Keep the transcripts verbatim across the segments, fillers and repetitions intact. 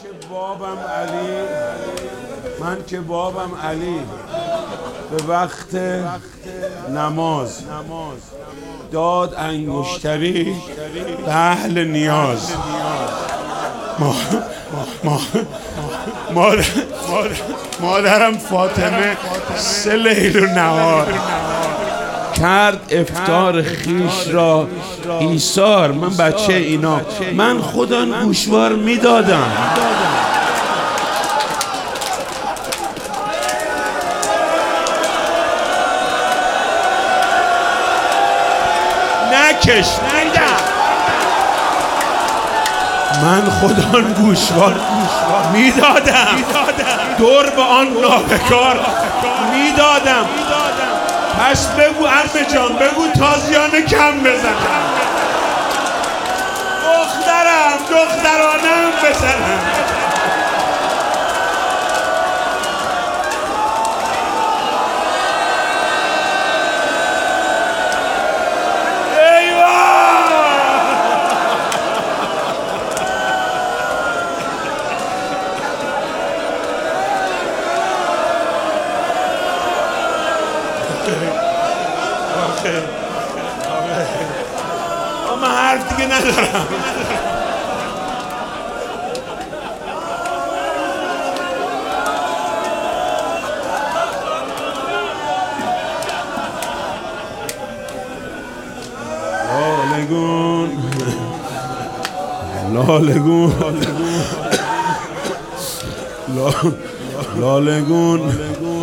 که بابم علی من که بابم علی به وقت نماز داد انگشتری به اهل نیاز. ما ما مادر مادرم فاطمه سه لیل و نهار کرد افطار خیش را ایثار. من بچه اینا، من خدا گوشوار میدادم. نکش نیدم، من خدا گوشوار میدادم، دور به آن نابکار میدادم. پس بگو عمه جان، بگو تازیانه کم بزنم، دخترم دخترانم بزنم. من حرف دیگه ندارم. لالگون لالگون لالگون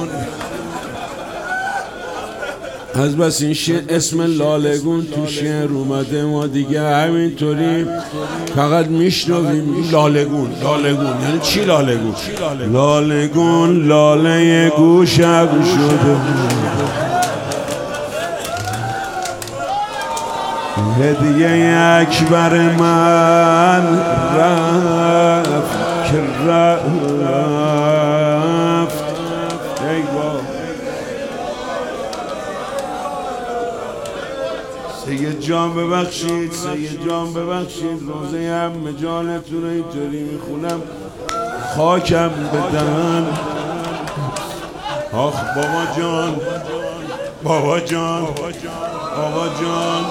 از بس این شعر اسم لالگون تو شعر اومده، ما دیگه همینطوری فقط میشنویم لالگون. لالگون یعنی چی؟ لالگون لالگون لاله گوشم شده، هدیه اکبر من رفت که رفت. ای بابا سید جان ببخشید، سید جان ببخشید، روزه هم جانتون رو اینطوری میخونم خاکم بدن. آخ بابا جان بابا جان بابا جان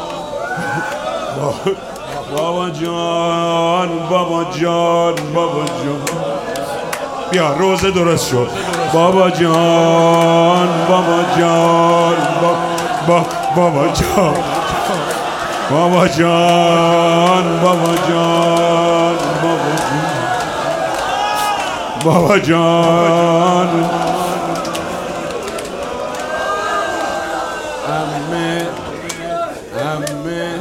بابا جان بابا جان بابا جان بیا روزه درست شد. بابا جان بابا جان بابا بابا جان بابا جان بابا جان بابا جان عمه عمه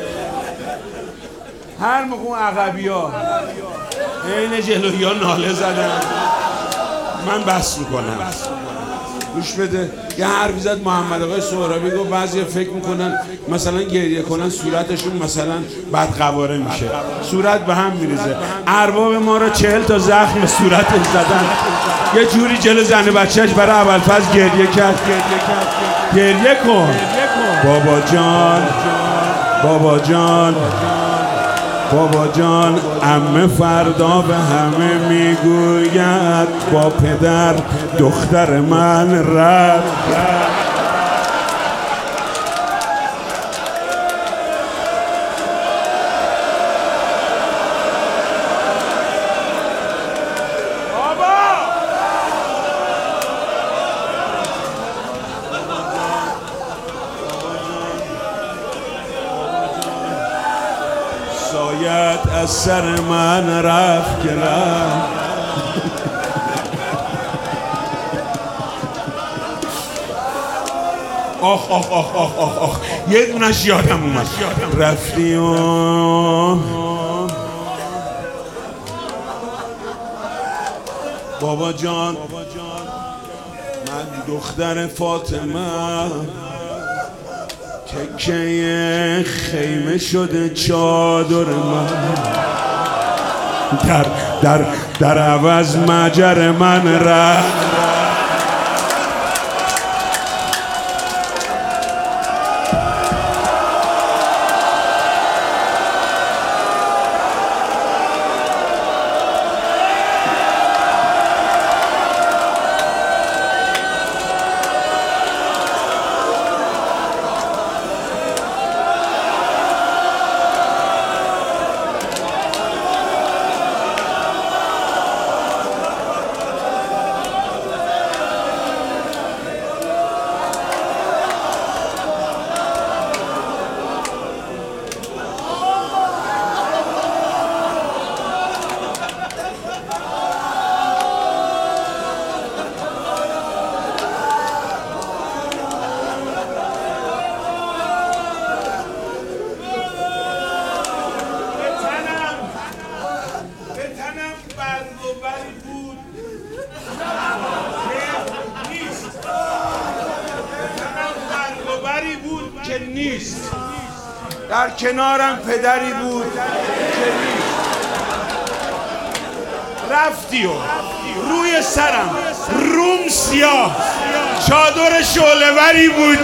هر موقع اون عقبی ها عین جلوی ها ناله زدن من بس میکنم. گوش بده، یه حرفی زد محمد آقای سهرابی، گفت بعضی فکر میکنن مثلا گریه کنن صورتشون مثلا بدقواره میشه، صورت به هم میریزه. ارباب ما را چهل تا زخم صورتش زدن، یه جوری جلو زن بچهش برای ابوالفضل گریه کرد. گریه کن بابا جان بابا جان بابا جان. عمه فردا به همه میگوید با پدر دختر من رفت. سایت از سر من رفت که رفت. آخ آخ آخ آخ آخ آخ یه دونش یادم اومد. رفتی و بابا جان من دختر فاطمه تکه خیمه شده چادر من، در در در عوض مجر من رفت. در کنارم پدری بود که رفتی و روی سرم روم سیاه چادر شعله‌وری بود.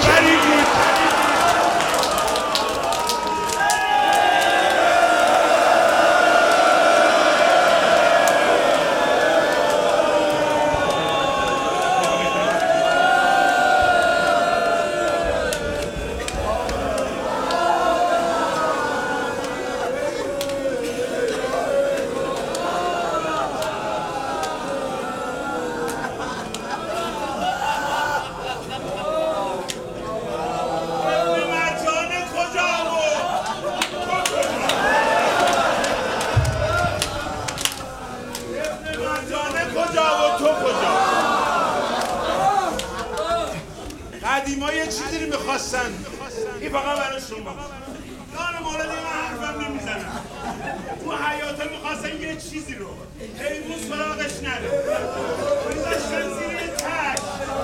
قدیما یه چیزی رو میخواستن، این فقط برای شما. دار مورد من حرفم نمیزنم. تو حیاتا میخواستن یه چیزی رو حیوان سراغش نره، میذاشتن زیر یه تش.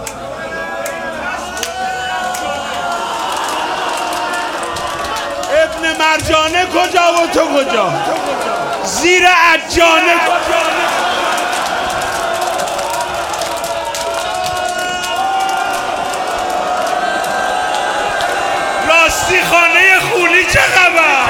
ابن مرجانه کجا و تو کجا؟ زیر عجانه کجا؟ راستی خانه خونی چه خبر؟